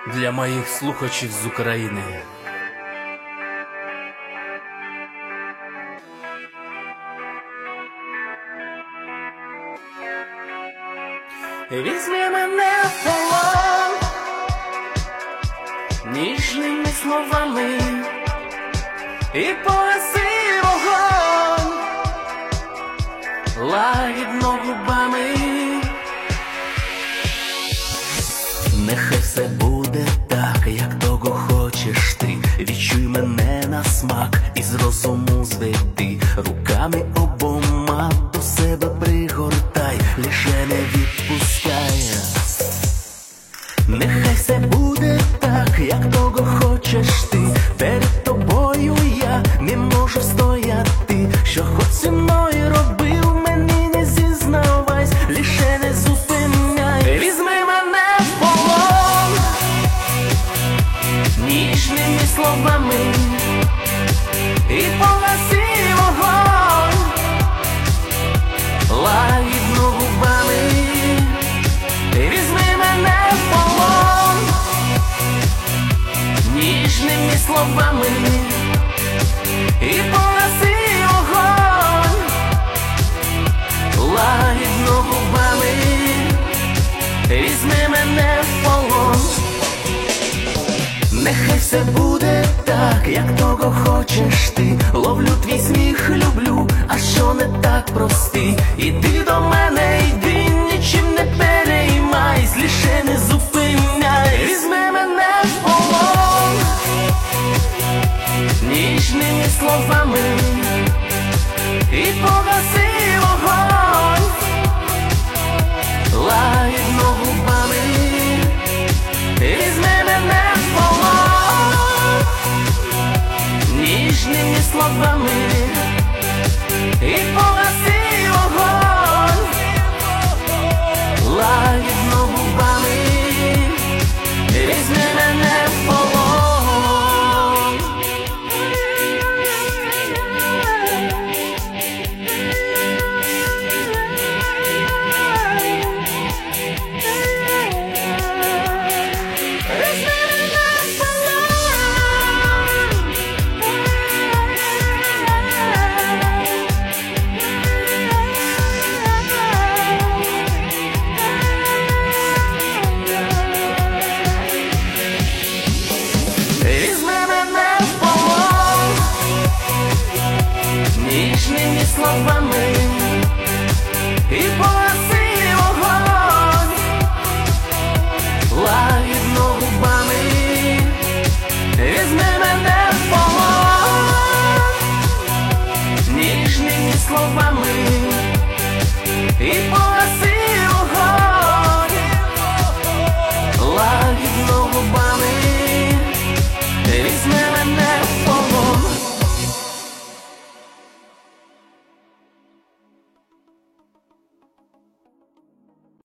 для моїх слухачів з України. Візьми мене в полон ніжними словами і погаси вогонь лагідно губами. Нехай все буде так, як того хочеш ти. Відчуй мене на смак і з розуму зведи. Руками обома до себе пригортай, лише не відпускай. Нехай все буде так, як того хочеш ти. Перед тобою я не можу стояти. Що хоч зі мною робив, мені не зізнавайся, лише не зупиняй. Візьми мене в полон ніжними словами і погаси вогонь лагідно губами. Візьми мене в полон ніжними словами і погаси вогонь лагідно губами. Візьми мене в полон. Нехай все буде так, як того хочеш ти. Ловлю твій сміх, люблю, а що не так прости. Іди до мене, йди, нічим не переймайся, лише не зупиняй. Візьми мене в полон ніжними словами і погаси вогонь лагідно губами. Візьми мене в полон ніжними словами і погаси вогонь лагідно губами. Візьми мене в полон. Ніжними словами